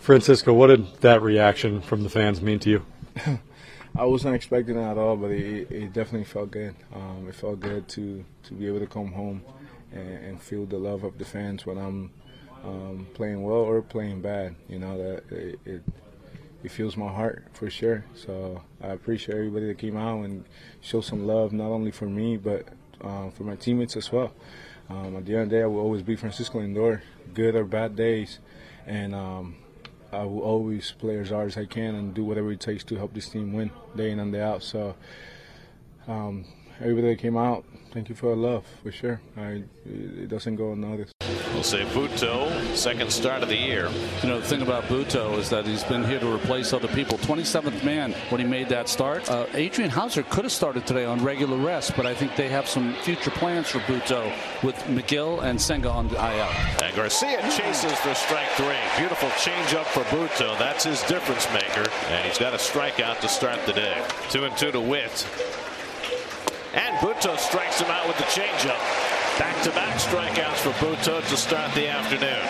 Francisco, what did that reaction from the fans mean to you? I wasn't expecting that at all, but it definitely felt good. It felt good to be able to come home and feel the love of the fans when I'm playing well or playing bad. You know, that it fills my heart for sure. So I appreciate everybody that came out and showed some love, not only for me, but for my teammates as well. At the end of the day, I will always be Francisco Lindor, good or bad days. And I will always play as hard as I can and do whatever it takes to help this team win day in and day out. So everybody that came out, thank you for the love, for sure. It doesn't go unnoticed. We'll say Butto, second start of the year. You know, the thing about Butto is that he's been here to replace other people. 27th man when he made that start. Adrian Hauser could have started today on regular rest, but I think they have some future plans for Butto with McGill and Senga on the IL. And Garcia chases for strike three. Beautiful changeup for Butto. That's his difference maker. And he's got a strikeout to start the day. 2-2 to Witt. And Butto strikes him out with the changeup. Back-to-back strikeouts for Butto to start the afternoon.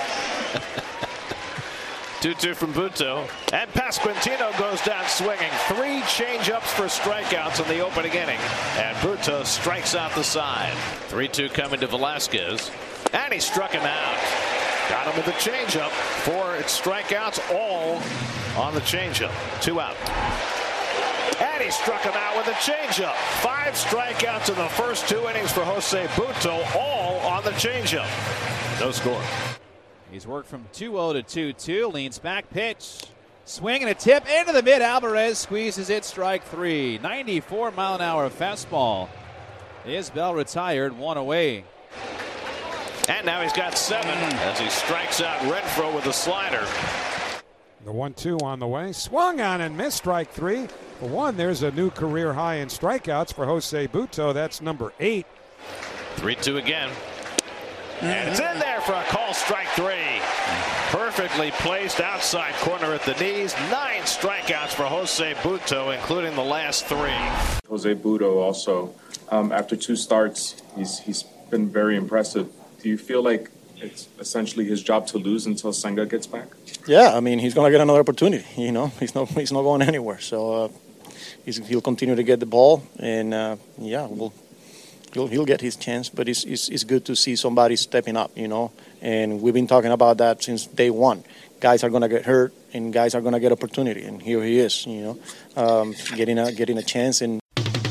2-2 from Butto. And Pasquantino goes down swinging. 3 changeups for strikeouts in the opening inning. And Butto strikes out the side. 3-2 coming to Velasquez. And he struck him out. Got him with the changeup. 4 strikeouts, all on the changeup. 2 out. And he struck him out with a changeup. 5 strikeouts in the first 2 innings for Jose Butto, all on the changeup. No score. He's worked from 2-0 to 2-2. Leans back, pitch. Swing and a tip into the mid. Alvarez squeezes it, strike 3. 94-mile-an-hour fastball. Isbell retired, 1 away. And now he's got 7 as he strikes out Renfroe with a slider. The 1-2 on the way. Swung on and missed, strike 3. For 1, there's a new career high in strikeouts for Jose Butto. That's number 8. 3-2 again. And it's in there for a call, strike 3. Perfectly placed outside corner at the knees. 9 strikeouts for Jose Butto, including the last 3. Jose Butto also, after 2 starts, he's been very impressive. Do you feel like it's essentially his job to lose until Senga gets back? Yeah, I mean, he's going to get another opportunity. You know, he's not going anywhere. So he'll continue to get the ball, and he'll get his chance. But it's good to see somebody stepping up. You know, and we've been talking about that since day one. Guys are going to get hurt, and guys are going to get opportunity, and here he is. You know, getting a chance and.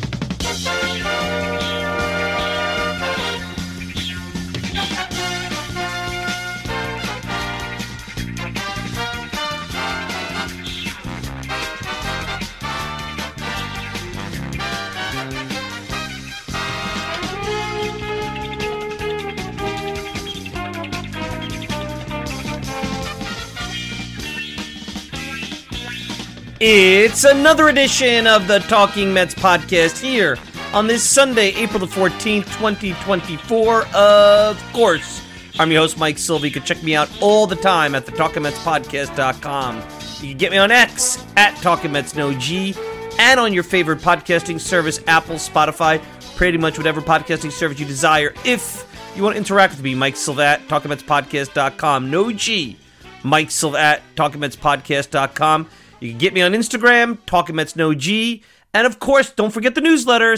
It's another edition of the Talking Mets podcast here on this Sunday, April the 14th, 2024. Of course, I'm your host, Mike Silva. You can check me out all the time at thetalkingmetspodcast.com. You can get me on X at TalkingMetsNoG and on your favorite podcasting service, Apple, Spotify, pretty much whatever podcasting service you desire. If you want to interact with me, Mike Silva at TalkingMetsPodcast.com. No G. Mike Silva at TalkingMetsPodcast.com. You can get me on Instagram, TalkingMetsNoG, and of course, don't forget the newsletter,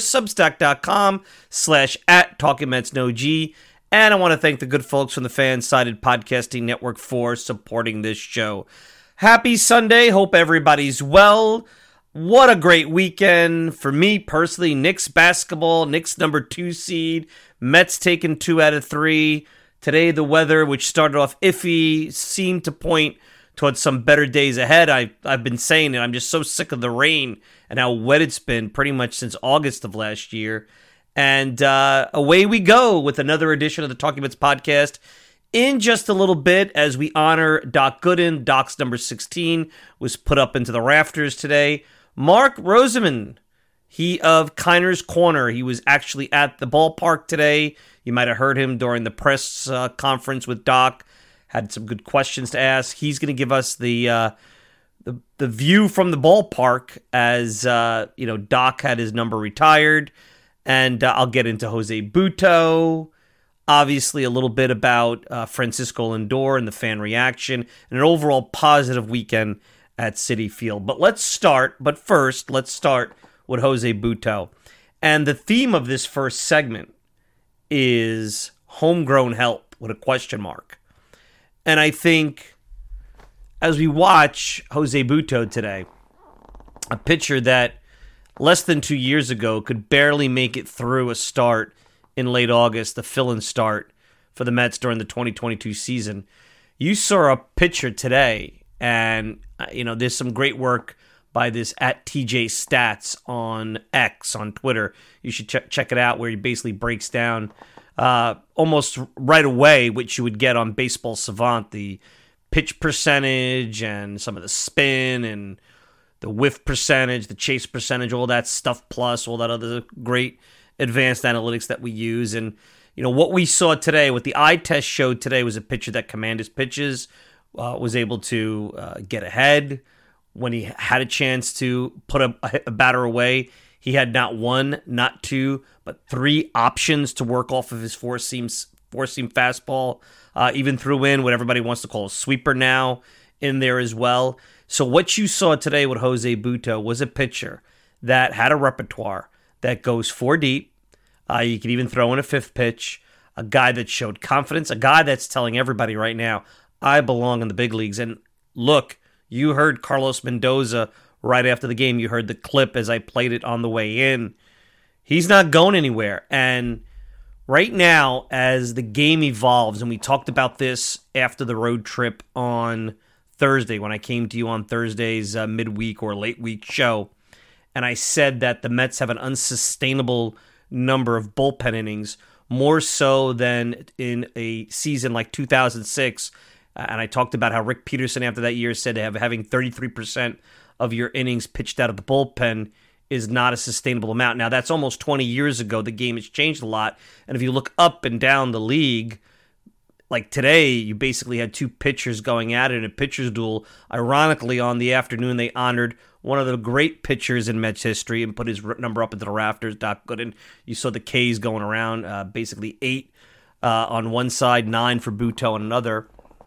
Substack.com/@TalkingMetsNoG. And I want to thank the good folks from the Fan-Sided Podcasting Network for supporting this show. Happy Sunday. Hope everybody's well. What a great weekend for me personally. Knicks basketball, Knicks number 2 seed, Mets taking 2 out of 3. Today, the weather, which started off iffy, seemed to point towards some better days ahead. I've been saying it. I'm just so sick of the rain and how wet it's been pretty much since August of last year. And away we go with another edition of the Talking Mets podcast in just a little bit as we honor Doc Gooden. Doc's number 16 was put up into the rafters today. Mark Roseman, he of Kiner's Corner. He was actually at the ballpark today. You might have heard him during the press conference with Doc. Had some good questions to ask. He's going to give us the view from the ballpark as Doc had his number retired, and I'll get into Jose Butto. obviously a little bit about Francisco Lindor and the fan reaction, and an overall positive weekend at Citi Field. But first, let's start with Jose Butto. And the theme of this first segment is homegrown help with a question mark. And I think as we watch Jose Butto today, a pitcher that less than 2 years ago could barely make it through a start in late August, the fill-in start for the Mets during the 2022 season, you saw a pitcher today, and there's some great work by this at TJ Stats on X, on Twitter. You should check it out, where he basically breaks down almost right away what you would get on Baseball Savant, the pitch percentage and some of the spin and the whiff percentage, the chase percentage, all that stuff, plus all that other great advanced analytics that we use. And, what we saw today, what the eye test showed today, was a pitcher that commanded his pitches, was able to get ahead. When he had a chance to put a batter away, he had not one, not two, but three options to work off of his four-seam fastball. Even threw in what everybody wants to call a sweeper now in there as well. So what you saw today with Jose Butto was a pitcher that had a repertoire that goes four deep. You could even throw in a fifth pitch. A guy that showed confidence. A guy that's telling everybody right now, I belong in the big leagues. And look, you heard Carlos Mendoza right after the game. You heard the clip as I played it on the way in. He's not going anywhere. And right now, as the game evolves, and we talked about this after the road trip on Thursday, when I came to you on Thursday's midweek or late week show, and I said that the Mets have an unsustainable number of bullpen innings, more so than in a season like 2006. And I talked about how Rick Peterson after that year said having 33% of your innings pitched out of the bullpen is not a sustainable amount. Now, that's almost 20 years ago. The game has changed a lot. And if you look up and down the league, like today, you basically had two pitchers going at it in a pitcher's duel. Ironically, on the afternoon, they honored one of the great pitchers in Mets history and put his number up into the rafters, Doc Gooden. You saw the K's going around, basically 8 on one side, 9 for Butto on another.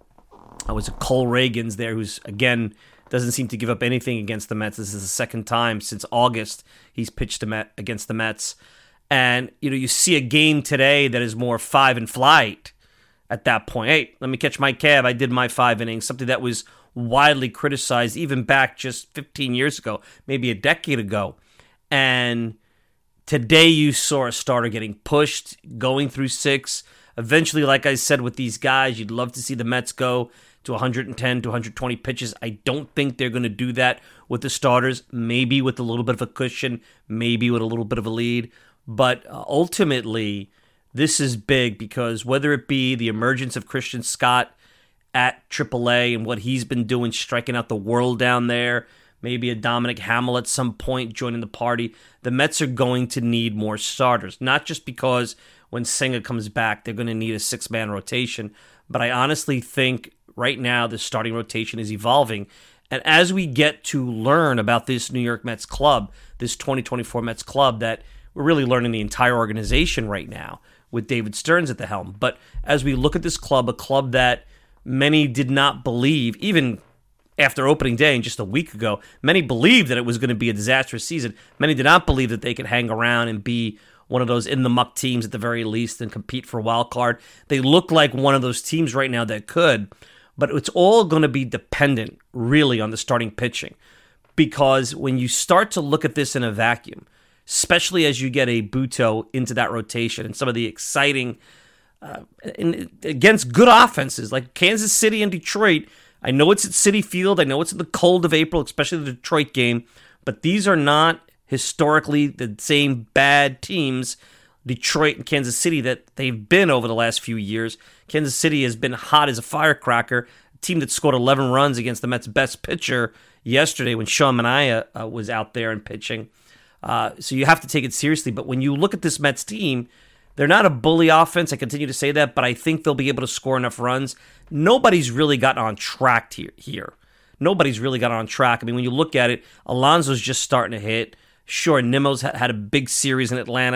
I was a Cole Reagans there, who's, again, doesn't seem to give up anything against the Mets. This is the second time since August he's pitched against the Mets. And, you see a game today that is more 5 in flight at that point. Hey, let me catch my cab. I did my 5 innings, something that was widely criticized even back just 15 years ago, maybe a decade ago. And today you saw a starter getting pushed, going through 6. Eventually, like I said, with these guys, you'd love to see the Mets go to 110 to 120 pitches. I don't think they're going to do that with the starters, maybe with a little bit of a cushion, maybe with a little bit of a lead. But ultimately, this is big because whether it be the emergence of Christian Scott at AAA and what he's been doing, striking out the world down there, maybe a Dominic Hamill at some point joining the party, the Mets are going to need more starters. Not just because when Senga comes back, they're going to need a 6-man rotation, but I honestly think right now the starting rotation is evolving. And as we get to learn about this New York Mets club, this 2024 Mets club, that we're really learning the entire organization right now with David Stearns at the helm. But as we look at this club, a club that many did not believe, even after opening day and just a week ago, many believed that it was going to be a disastrous season. Many did not believe that they could hang around and be one of those in-the-muck teams at the very least and compete for a wild card. They look like one of those teams right now that could, but it's all going to be dependent, really, on the starting pitching. Because when you start to look at this in a vacuum, especially as you get a Butto into that rotation and some of the exciting, against good offenses like Kansas City and Detroit. I know it's at Citi Field. I know it's in the cold of April, especially the Detroit game. But these are not historically the same bad teams, Detroit and Kansas City, that they've been over the last few years. Kansas City has been hot as a firecracker, a team that scored 11 runs against the Mets' best pitcher yesterday when Sean Manaea was out there and pitching. So you have to take it seriously. But when you look at this Mets team, they're not a bully offense. I continue to say that, but I think they'll be able to score enough runs. Nobody's really gotten on track here. Nobody's really got on track. I mean, when you look at it, Alonso's just starting to hit. Sure, Nimmo's had a big series in Atlanta,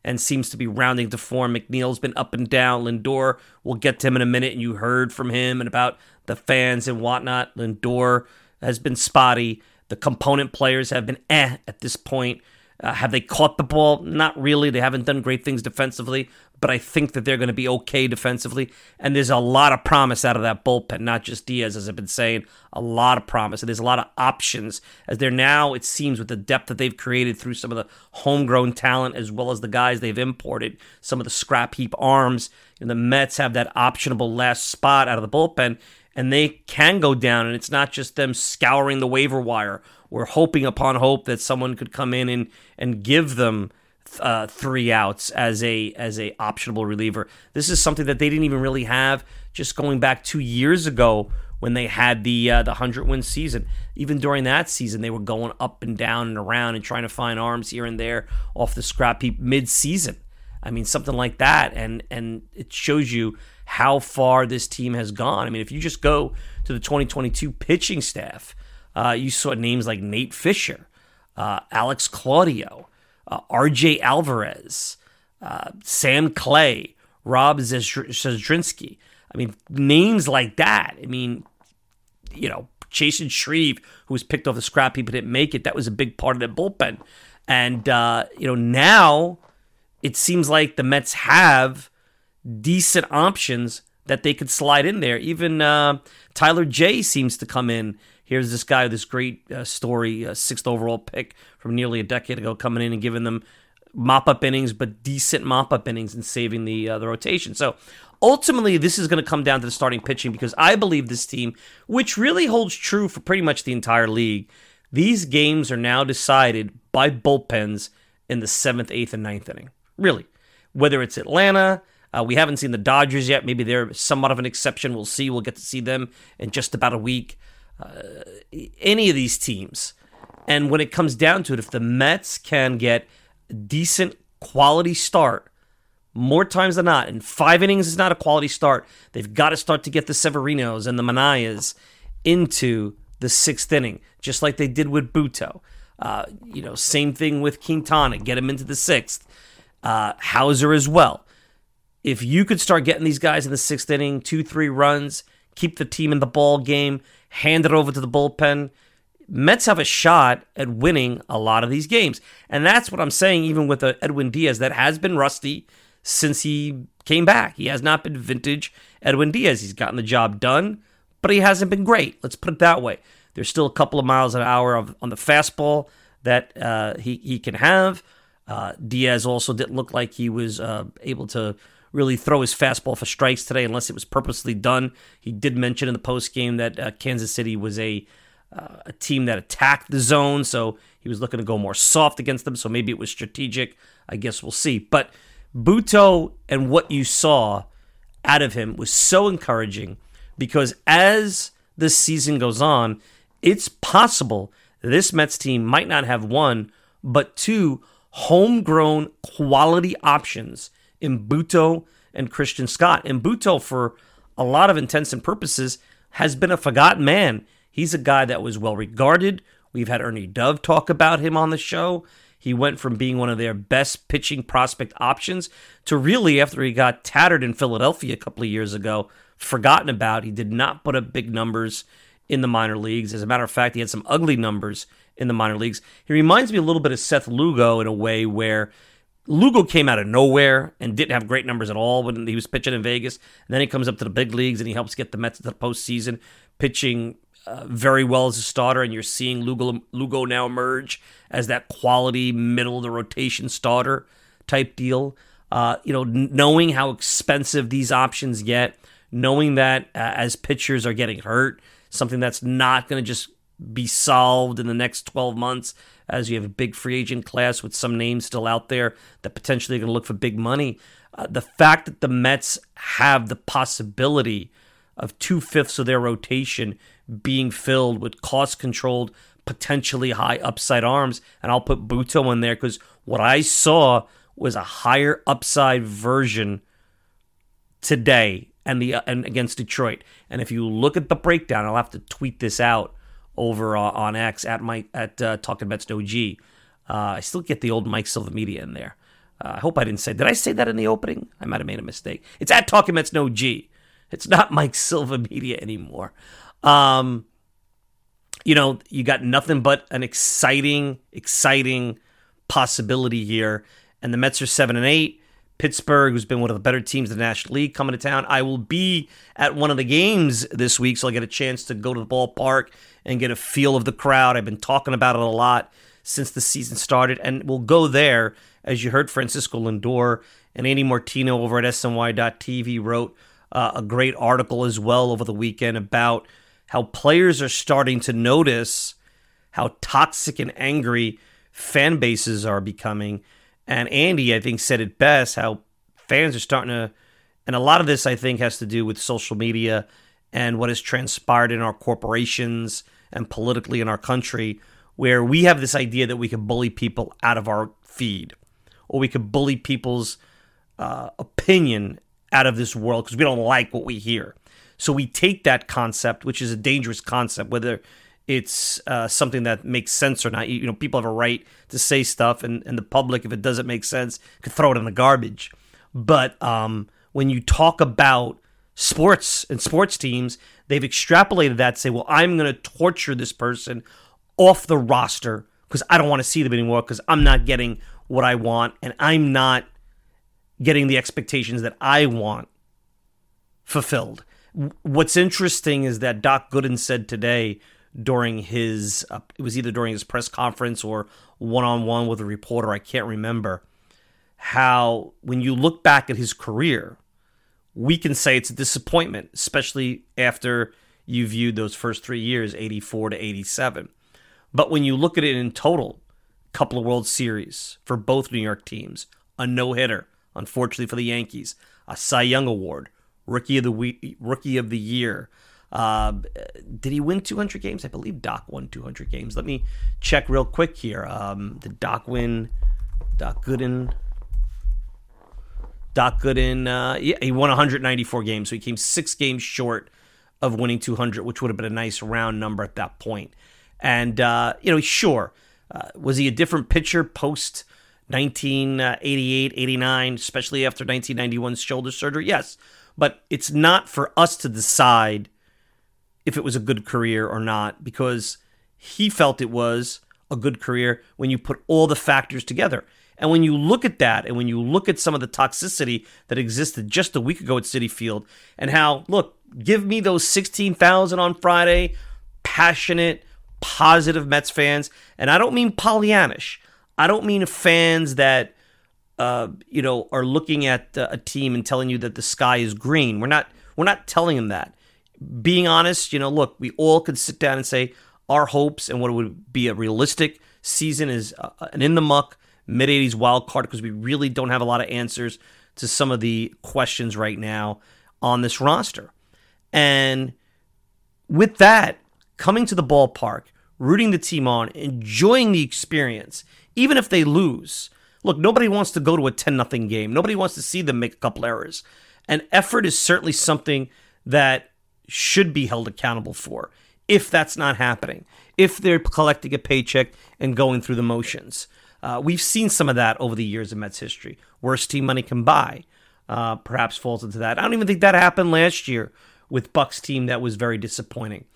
and seems to be rounding to form. McNeil's been up and down. Lindor, we'll get to him in a minute, and you heard from him and about the fans and whatnot. Lindor has been spotty. The component players have been at this point. Have they caught the ball? Not really. They haven't done great things defensively, but I think that they're going to be okay defensively. And there's a lot of promise out of that bullpen, not just Diaz, as I've been saying. A lot of promise. And there's a lot of options as they're now, it seems, with the depth that they've created through some of the homegrown talent as well as the guys they've imported, some of the scrap heap arms. And the Mets have that optionable last spot out of the bullpen, and they can go down. And it's not just them scouring the waiver wire. We're hoping upon hope that someone could come in and give them 3 outs as a optionable reliever. This is something that they didn't even really have just going back 2 years ago when they had the 100-win season. Even during that season, they were going up and down and around and trying to find arms here and there off the scrap heap mid-season. I mean, something like that, and it shows you how far this team has gone. I mean, if you just go to the 2022 pitching staff, you saw names like Nate Fisher, Alex Claudio, R.J. Alvarez, Sam Clay, Rob Zedrinsky. I mean, names like that. I mean, Jason Shreve, who was picked off the scrap heap but didn't make it, that was a big part of that bullpen. And, now it seems like the Mets have decent options that they could slide in there. Even Tyler J seems to come in. Here's this guy with this great story, 6th overall pick from nearly a decade ago, coming in and giving them mop-up innings, but decent mop-up innings and saving the rotation. So ultimately, this is going to come down to the starting pitching because I believe this team, which really holds true for pretty much the entire league, these games are now decided by bullpens in the 7th, 8th, and 9th inning. Really. Whether it's Atlanta, we haven't seen the Dodgers yet. Maybe they're somewhat of an exception. We'll see. We'll get to see them in just about a week. Any of these teams. And when it comes down to it, if the Mets can get a decent quality start, more times than not, and 5 innings is not a quality start, they've got to start to get the Severinos and the Manayas into the 6th inning, just like they did with Buto. Same thing with Quintana, get him into the 6th. Hauser as well. If you could start getting these guys in the 6th inning, 2-3 runs, keep the team in the ball game, hand it over to the bullpen, Mets have a shot at winning a lot of these games. And that's what I'm saying, even with Edwin Diaz, that has been rusty since he came back. He has not been vintage Edwin Diaz. He's gotten the job done, but he hasn't been great. Let's put it that way. There's still a couple of miles an hour on the fastball that he can have. Diaz also didn't look like he was able to really throw his fastball for strikes today unless it was purposely done. He did mention in the postgame that Kansas City was a team that attacked the zone, so he was looking to go more soft against them, so maybe it was strategic. I guess we'll see. But Buto and what you saw out of him was so encouraging because as the season goes on, it's possible this Mets team might not have 1, but 2 homegrown quality options in Buto and Christian Scott. And Buto, for a lot of intents and purposes, has been a forgotten man. He's a guy that was well regarded. We've had Ernie Dove talk about him on the show. He went from being one of their best pitching prospect options to really, after he got tattered in Philadelphia a couple of years ago, forgotten about. He did not put up big numbers in the minor leagues. As a matter of fact, he had some ugly numbers in the minor leagues. He reminds me a little bit of Seth Lugo in a way where Lugo came out of nowhere and didn't have great numbers at all when he was pitching in Vegas. And then he comes up to the big leagues and he helps get the Mets to the postseason, pitching very well as a starter. And you're seeing Lugo now emerge as that quality middle of the rotation starter type deal. Knowing how expensive these options get, knowing that as pitchers are getting hurt, something that's not going to just be solved in the next 12 months as you have a big free agent class with some names still out there that potentially are going to look for big money. The fact that the Mets have the possibility of 2/5 of their rotation being filled with cost-controlled, potentially high upside arms, and I'll put Buto in there because what I saw was a higher upside version today and against Detroit. And if you look at the breakdown, I'll have to tweet this out over on X at Talking Mets OG. I still get the old Mike Silva Media in there. I hope I didn't say. Did I say that in the opening? I might have made a mistake. It's at Talking Mets No G. It's not Mike Silva Media anymore. You got nothing but an exciting possibility here. And the Mets are 7-8. Pittsburgh, who's been one of the better teams in the National League, coming to town. I will be at one of the games this week, so I'll get a chance to go to the ballpark and get a feel of the crowd. I've been talking about it a lot since the season started, and we'll go there. As you heard, Francisco Lindor and Andy Martino over at SNY.TV wrote a great article as well over the weekend about how players are starting to notice how toxic and angry fan bases are becoming. And Andy, I think, said it best, how fans are starting to, and a lot of this, I think, has to do with social media and what has transpired in our corporations and politically in our country, where we have this idea that we can bully people out of our feed, or we can bully people's opinion out of this world because we don't like what we hear. So we take that concept, which is a dangerous concept, whether it's something that makes sense or not. People have a right to say stuff, and the public, if it doesn't make sense, could throw it in the garbage. But when you talk about sports and sports teams, they've extrapolated that to say, well, I'm going to torture this person off the roster because I don't want to see them anymore because I'm not getting what I want and I'm not getting the expectations that I want fulfilled. What's interesting is that Doc Gooden said today during his, it was either during his press conference or one-on-one with a reporter, I can't remember, how when you look back at his career, we can say it's a disappointment, especially after you viewed those first 3 years, 84 to 87. But when you look at it in total, a couple of World Series for both New York teams, a no-hitter, unfortunately for the Yankees, a Cy Young Award, Rookie of the Year. Did he win 200 games? I believe Doc won 200 games. Let me check real quick here. Did Doc win? Doc Gooden. Yeah, he won 194 games, so he came 6 games short of winning 200, which would have been a nice round number at that point. And, sure, was he a different pitcher post 1988, 89, especially after 1991's shoulder surgery? Yes, but it's not for us to decide if it was a good career or not, because he felt it was a good career when you put all the factors together. And when you look at that, and when you look at some of the toxicity that existed just a week ago at Citi Field, and how, look, give me those 16,000 on Friday, passionate, positive Mets fans, and I don't mean Pollyannish. I don't mean fans that, are looking at a team and telling you that the sky is green. We're not telling them that. Being honest, look, we all could sit down and say our hopes and what would be a realistic season is an in-the-muck, mid-'80s wild card, because we really don't have a lot of answers to some of the questions right now on this roster. And with that, coming to the ballpark, rooting the team on, enjoying the experience, even if they lose. Look, nobody wants to go to a 10-0 game. Nobody wants to see them make a couple errors. And effort is certainly something that should be held accountable for if that's not happening, if they're collecting a paycheck and going through the motions. We've seen some of that over the years in Mets history. Worst team money can buy perhaps falls into that. I don't even think that happened last year with Buck's team. That was very disappointing.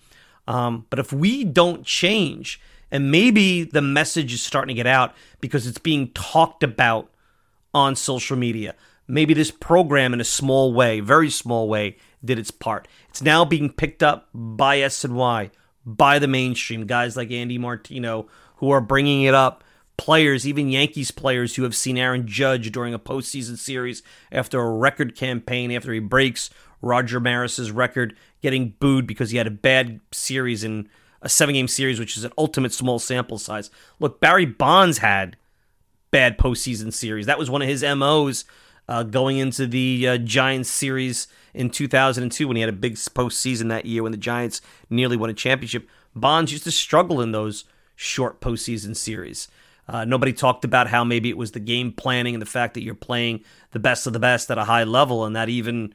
But if we don't change, and maybe the message is starting to get out because it's being talked about on social media, maybe this program in a small way, very small way, did its part. It's now being picked up by SNY, by the mainstream, guys like Andy Martino who are bringing it up, players, even Yankees players who have seen Aaron Judge during a postseason series after a record campaign, after he breaks Roger Maris's record, getting booed because he had a bad series in a 7-game series, which is an ultimate small sample size. Look, Barry Bonds had bad postseason series. That was one of his MOs going into the Giants series in 2002 when he had a big postseason that year when the Giants nearly won a championship. Bonds used to struggle in those short postseason series. Nobody talked about how maybe it was the game planning and the fact that you're playing the best of the best at a high level, and that even,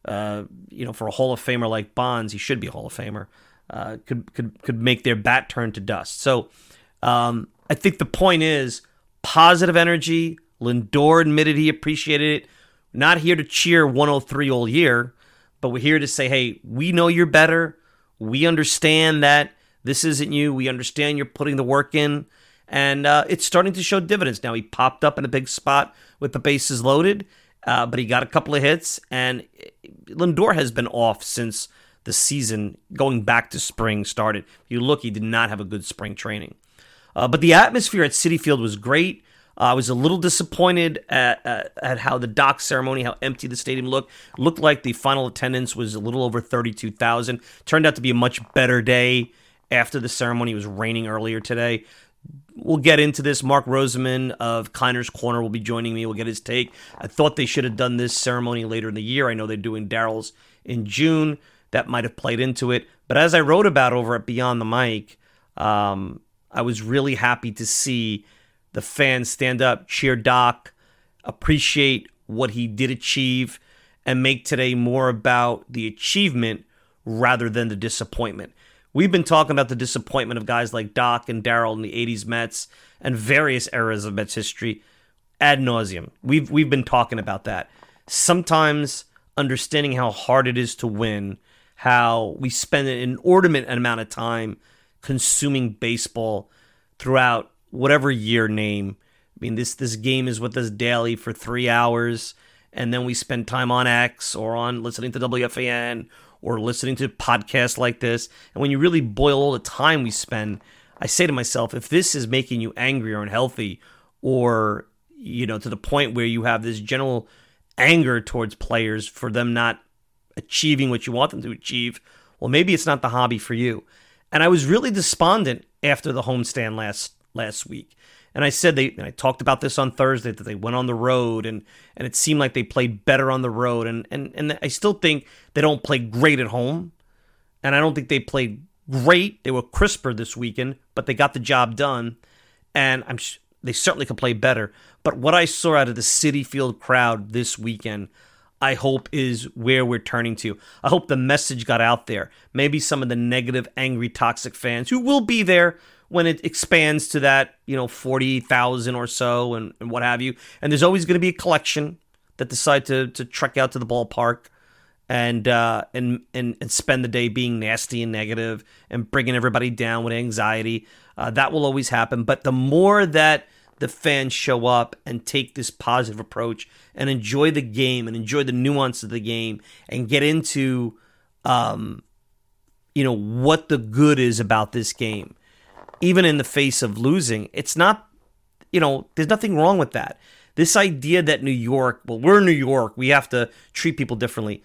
for a Hall of Famer like Bonds, he should be a Hall of Famer, could make their bat turn to dust. So I think the point is positive energy, Lindor admitted he appreciated it. Not here to cheer 103 all year, but we're here to say, hey, we know you're better. We understand that this isn't you. We understand you're putting the work in. And it's starting to show dividends. Now, he popped up in a big spot with the bases loaded, but he got a couple of hits. And Lindor has been off since the season, going back to spring started. If you look, he did not have a good spring training. But the atmosphere at Citi Field was great. I was a little disappointed at how the dock ceremony, how empty the stadium looked. Looked like the final attendance was a little over 32,000. Turned out to be a much better day after the ceremony. It was raining earlier today. We'll get into this. Mark Roseman of Kleiner's Corner will be joining me. We'll get his take. I thought they should have done this ceremony later in the year. I know they're doing Daryl's in June. That might have played into it. But as I wrote about over at Beyond the Mic, I was really happy to see the fans stand up, cheer Doc, appreciate what he did achieve, and make today more about the achievement rather than the disappointment. We've been talking about the disappointment of guys like Doc and Daryl in the 80s Mets and various eras of Mets history ad nauseum. We've been talking about that. Sometimes understanding how hard it is to win, how we spend an inordinate amount of time consuming baseball throughout whatever year name. I mean, this game is with us daily for 3 hours, and then we spend time on X or on listening to WFAN or listening to podcasts like this. And when you really boil all the time we spend, I say to myself, if this is making you angry or unhealthy, or, you know, to the point where you have this general anger towards players for them not achieving what you want them to achieve, well, maybe it's not the hobby for you. And I was really despondent after the homestand last week. And I said and I talked about this on Thursday, that they went on the road and it seemed like they played better on the road. And I still think they don't play great at home. And I don't think they played great. They were crisper this weekend, but they got the job done. And they certainly could play better. But what I saw out of the Citi Field crowd this weekend, I hope is where we're turning to. I hope the message got out there. Maybe some of the negative, angry, toxic fans who will be there when it expands to that, 40,000 or so and what have you. And there's always going to be a collection that decide to trek out to the ballpark and spend the day being nasty and negative and bringing everybody down with anxiety. That will always happen. But the more that the fans show up and take this positive approach and enjoy the game and enjoy the nuance of the game and get into, what the good is about this game, even in the face of losing, it's not, there's nothing wrong with that. This idea that New York, well, we're New York, we have to treat people differently.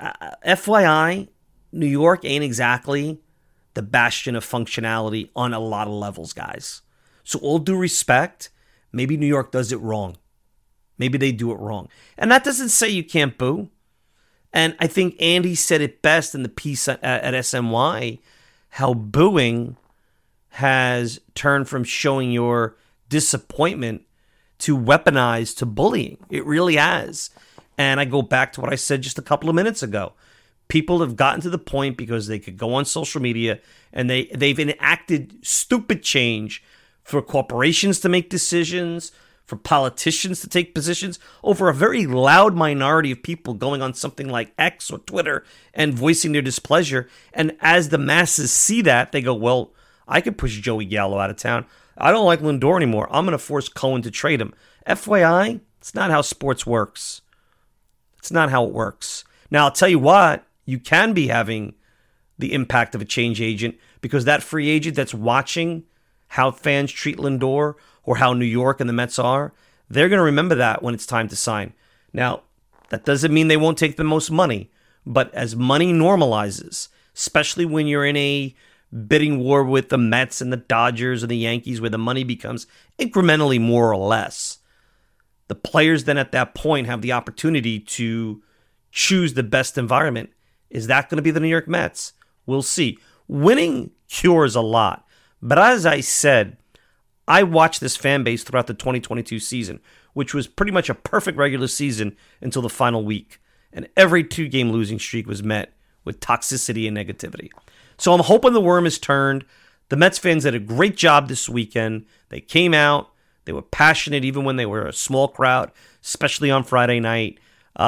FYI, New York ain't exactly the bastion of functionality on a lot of levels, guys. So all due respect, maybe New York does it wrong. Maybe they do it wrong. And that doesn't say you can't boo. And I think Andy said it best in the piece at SNY, how booing has turned from showing your disappointment to weaponized to bullying. It really has. And I go back to what I said just a couple of minutes ago. People have gotten to the point because they could go on social media and they've enacted stupid change for corporations to make decisions, for politicians to take positions over a very loud minority of people going on something like X or Twitter and voicing their displeasure. And as the masses see that, they go, well, I could push Joey Gallo out of town. I don't like Lindor anymore. I'm going to force Cohen to trade him. FYI, it's not how sports works. It's not how it works. Now, I'll tell you what, you can be having the impact of a change agent because that free agent that's watching how fans treat Lindor or how New York and the Mets are, they're going to remember that when it's time to sign. Now, that doesn't mean they won't take the most money, but as money normalizes, especially when you're in a bidding war with the Mets and the Dodgers and the Yankees where the money becomes incrementally more or less, the players then at that point have the opportunity to choose the best environment. Is that going to be the New York Mets? We'll see. Winning cures a lot. But as I said, I watched this fan base throughout the 2022 season, which was pretty much a perfect regular season until the final week. And every 2-game losing streak was met with toxicity and negativity. So I'm hoping the worm is turned. The Mets fans did a great job this weekend. They came out. They were passionate even when they were a small crowd, especially on Friday night.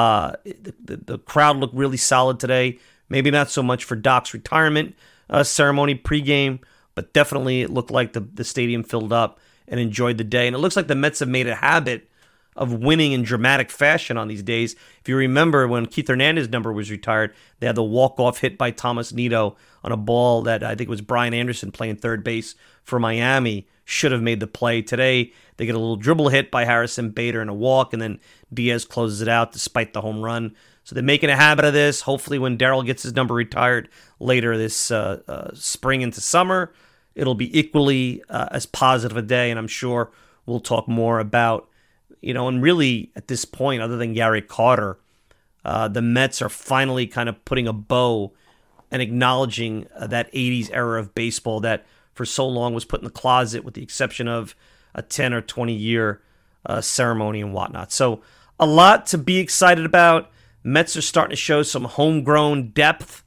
The crowd looked really solid today. Maybe not so much for Doc's retirement ceremony pregame, but definitely it looked like the stadium filled up and enjoyed the day. And it looks like the Mets have made a habit of winning in dramatic fashion on these days. If you remember when Keith Hernandez's number was retired, they had the walk-off hit by Thomas Nido on a ball that I think was Brian Anderson playing third base for Miami. Should have made the play. Today, they get a little dribble hit by Harrison Bader and a walk, and then Diaz closes it out despite the home run. So they're making a habit of this. Hopefully when Darryl gets his number retired later this spring into summer, it'll be equally as positive a day, and I'm sure we'll talk more about, and really at this point, other than Gary Carter, the Mets are finally kind of putting a bow and acknowledging that 80s era of baseball that for so long was put in the closet with the exception of a 10 or 20 year ceremony and whatnot. So a lot to be excited about. Mets are starting to show some homegrown depth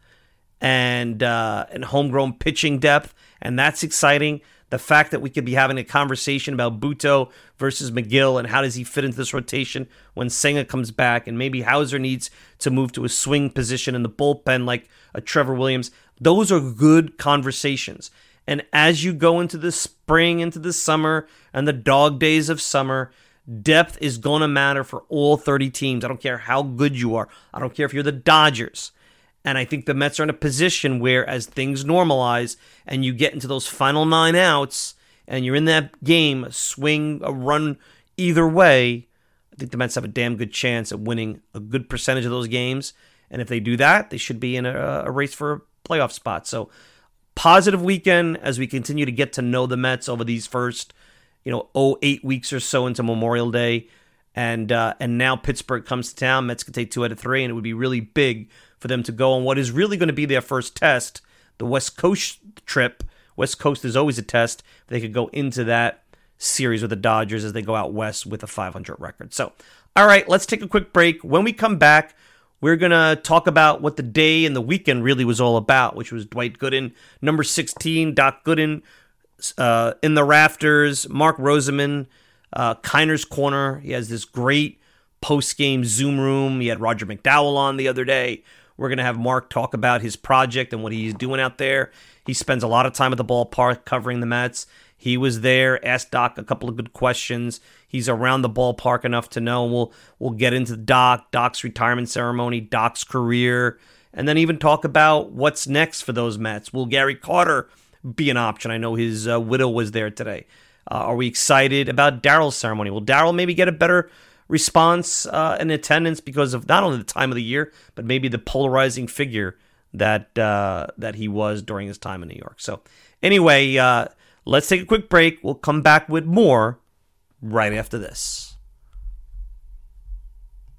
and homegrown pitching depth, and that's exciting. The fact that we could be having a conversation about Butto versus McGill and how does he fit into this rotation when Senga comes back, and maybe Hauser needs to move to a swing position in the bullpen like a Trevor Williams. Those are good conversations. And as you go into the spring, into the summer, and the dog days of summer, depth is going to matter for all 30 teams. I don't care how good you are. I don't care if you're the Dodgers. And I think the Mets are in a position where as things normalize and you get into those final 9 outs and you're in that game, a swing, a run either way, I think the Mets have a damn good chance at winning a good percentage of those games. And if they do that, they should be in a race for a playoff spot. So positive weekend as we continue to get to know the Mets over these first 8 weeks or so into Memorial Day. And now Pittsburgh comes to town. Mets can take 2 out of 3, and it would be really big for them to go on what is really going to be their first test, the West Coast trip. West Coast is always a test. They could go into that series with the Dodgers as they go out west with a 500 record. So, all right, let's take a quick break. When we come back, we're going to talk about what the day and the weekend really was all about, which was Dwight Gooden, number 16, Doc Gooden, in the rafters, Mark Roseman, Kiner's Corner. He has this great post-game Zoom room. He had Roger McDowell on the other day. We're going to have Mark talk about his project and what he's doing out there. He spends a lot of time at the ballpark covering the Mets. He was there, asked Doc a couple of good questions. He's around the ballpark enough to know. We'll get into Doc's retirement ceremony, Doc's career, and then even talk about what's next for those Mets. Will Gary Carter be an option? I know his widow was there today. Are we excited about Darryl's ceremony? Will Darryl maybe get a better response and attendance because of not only the time of the year, but maybe the polarizing figure that he was during his time in New York? So anyway, let's take a quick break. We'll come back with more right after this.